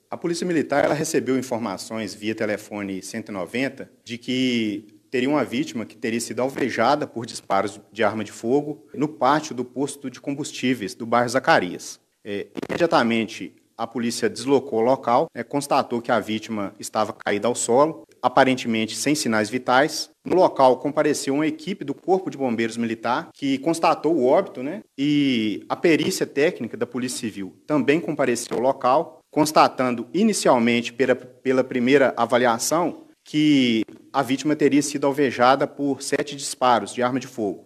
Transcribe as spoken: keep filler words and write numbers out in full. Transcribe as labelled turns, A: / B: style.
A: A Polícia Militar ela recebeu informações via telefone cento e noventa de que teria uma vítima que teria sido alvejada por disparos de arma de fogo no pátio do posto de combustíveis do bairro Zacarias. É, imediatamente, a polícia deslocou o local, é, constatou que a vítima estava caída ao solo, aparentemente sem sinais vitais. No local compareceu uma equipe do Corpo de Bombeiros Militar que constatou o óbito, né? E a perícia técnica da Polícia Civil também compareceu ao local, constatando inicialmente pela, pela primeira avaliação que a vítima teria sido alvejada por sete disparos de arma de fogo.